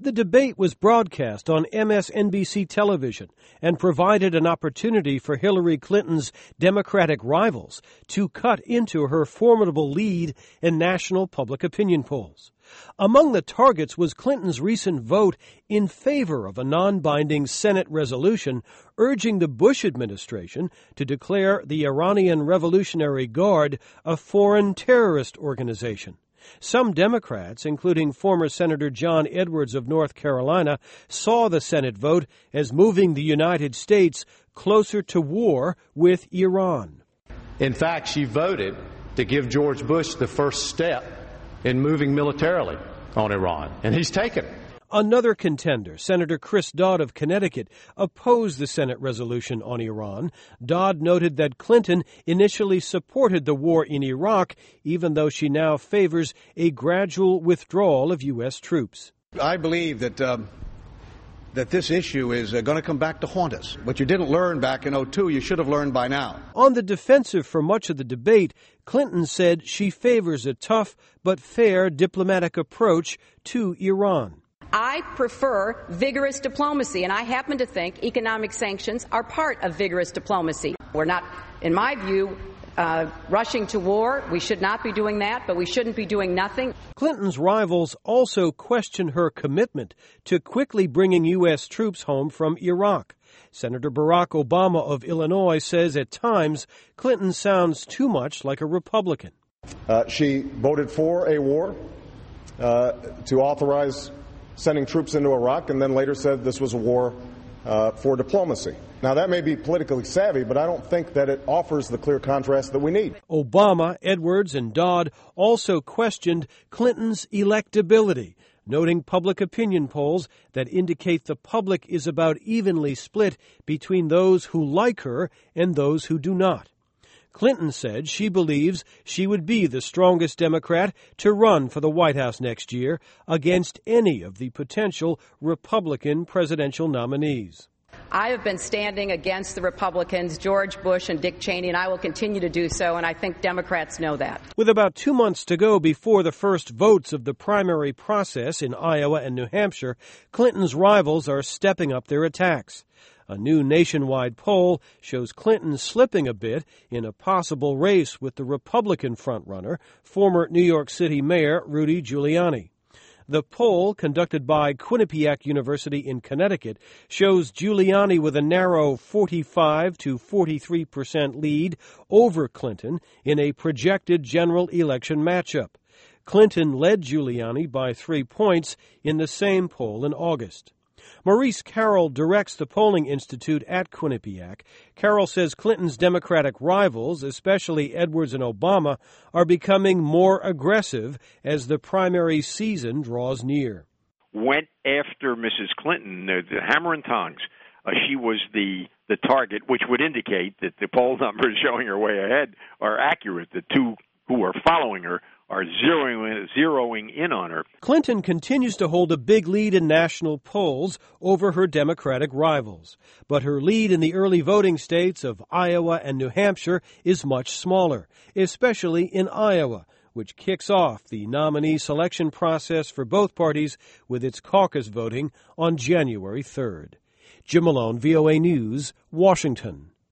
The debate was broadcast on MSNBC television and provided an opportunity for Hillary Clinton's Democratic rivals to cut into her formidable lead in national public opinion polls. Among the targets was Clinton's recent vote in favor of a non-binding Senate resolution urging the Bush administration to declare the Iranian Revolutionary Guard a foreign terrorist organization. Some Democrats, including former Senator John Edwards of North Carolina, saw the Senate vote as moving the United States closer to war with Iran. In fact, she voted to give George Bush the first step in moving militarily on Iran, and he's taken it. Another contender, Senator Chris Dodd of Connecticut, opposed the Senate resolution on Iran. Dodd noted that Clinton initially supported the war in Iraq, even though she now favors a gradual withdrawal of U.S. troops. I believe that this issue is going to come back to haunt us. What you didn't learn back in 2002, you should have learned by now. On the defensive for much of the debate, Clinton said she favors a tough but fair diplomatic approach to Iran. I prefer vigorous diplomacy, and I happen to think economic sanctions are part of vigorous diplomacy. We're not, in my view, rushing to war. We should not be doing that, but we shouldn't be doing nothing. Clinton's rivals also questioned her commitment to quickly bringing U.S. troops home from Iraq. Senator Barack Obama of Illinois says at times Clinton sounds too much like a Republican. She voted for a war to authorize sending troops into Iraq, and then later said this was a war for diplomacy. Now, that may be politically savvy, but I don't think that it offers the clear contrast that we need. Obama, Edwards, and Dodd also questioned Clinton's electability, noting public opinion polls that indicate the public is about evenly split between those who like her and those who do not. Clinton said she believes she would be the strongest Democrat to run for the White House next year against any of the potential Republican presidential nominees. I have been standing against the Republicans, George Bush and Dick Cheney, and I will continue to do so, and I think Democrats know that. With about 2 months to go before the first votes of the primary process in Iowa and New Hampshire, Clinton's rivals are stepping up their attacks. A new nationwide poll shows Clinton slipping a bit in a possible race with the Republican frontrunner, former New York City Mayor Rudy Giuliani. The poll, conducted by Quinnipiac University in Connecticut, shows Giuliani with a narrow 45 to 43% lead over Clinton in a projected general election matchup. Clinton led Giuliani by 3 points in the same poll in August. Maurice Carroll directs the polling institute at Quinnipiac. Carroll says Clinton's Democratic rivals, especially Edwards and Obama, are becoming more aggressive as the primary season draws near. Went after Mrs. Clinton, the hammer and tongs. She was the target, which would indicate that the poll numbers showing her way ahead are accurate. The two who are following her are zeroing in on her. Clinton continues to hold a big lead in national polls over her Democratic rivals. But her lead in the early voting states of Iowa and New Hampshire is much smaller, especially in Iowa, which kicks off the nominee selection process for both parties with its caucus voting on January 3rd. Jim Malone, VOA News, Washington.